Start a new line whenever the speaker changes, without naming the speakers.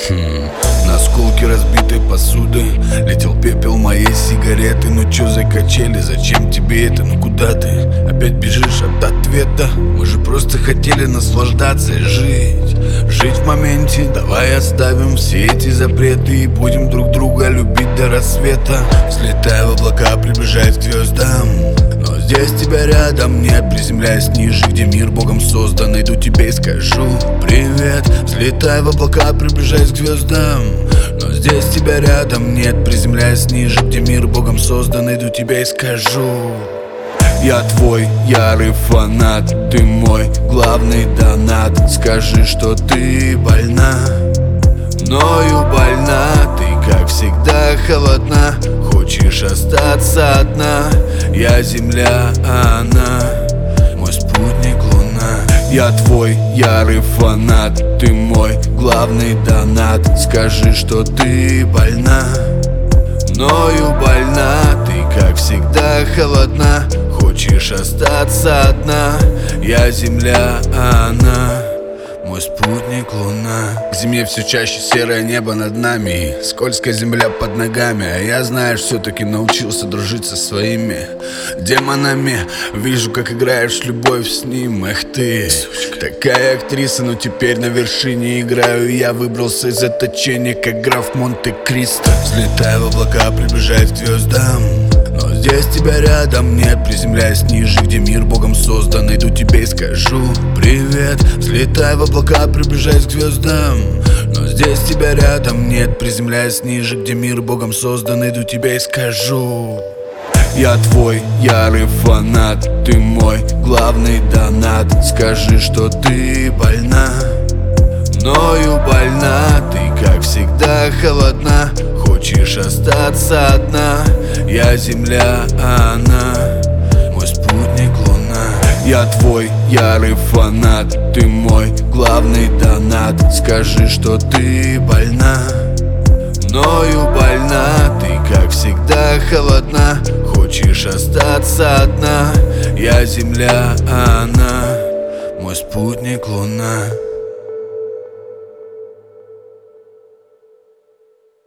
На осколки разбитой посуды летел пепел моей сигареты. Ну чё за качели, зачем тебе это, ну куда ты? Опять бежишь от ответа. Мы же просто хотели наслаждаться и жить. Жить в моменте, давай оставим все эти запреты и будем друг друга любить до рассвета. Взлетая в облака, приближаясь к звездам, но здесь тебя рядом нет. Приземляясь ниже, где мир Богом создан, найду тебя и скажу привет. Взлетай в облака, приближаясь к звездам, но здесь тебя рядом нет. Приземляясь ниже, где мир Богом создан, найду тебя и скажу: я твой ярый фанат, ты мой главный донат. Скажи, что ты больна, мною больна. Ты, как всегда, холодна, хочешь остаться одна. Я земля, а она мой спутник луна. Я твой ярый фанат, ты мой главный донат. Скажи, что ты больна, мною больна. Ты, как всегда, холодна, хочешь остаться одна. Я земля, а она мой спутник луна. К зиме все чаще серое небо над нами, скользкая земля под ногами. А я, знаешь, все-таки научился дружить со своими демонами. Вижу, как играешь в любовь с ним. Эх ты, такая актриса, но теперь на вершине играю. Я выбрался из заточения, как граф Монте-Кристо. Взлетая в облака, приближаясь к звездам, но здесь тебя рядом нет. Приземляясь ниже, где мир Богом создан, найду тебя и скажу привет. Взлетай в облака, приближаясь к звездам, но здесь тебя рядом нет. Приземляясь ниже, где мир Богом создан, найду тебя и скажу: я твой ярый фанат, ты мой главный донат. Скажи, что ты больна, мною больна. Ты, как всегда, холодна, хочешь остаться одна. Я земля, а она мой спутник луна. Я твой ярый фанат, ты мой главный донат. Скажи, что ты больна, мною больна. Ты, как всегда, холодна, хочешь остаться одна. Я земля, а она мой спутник луна.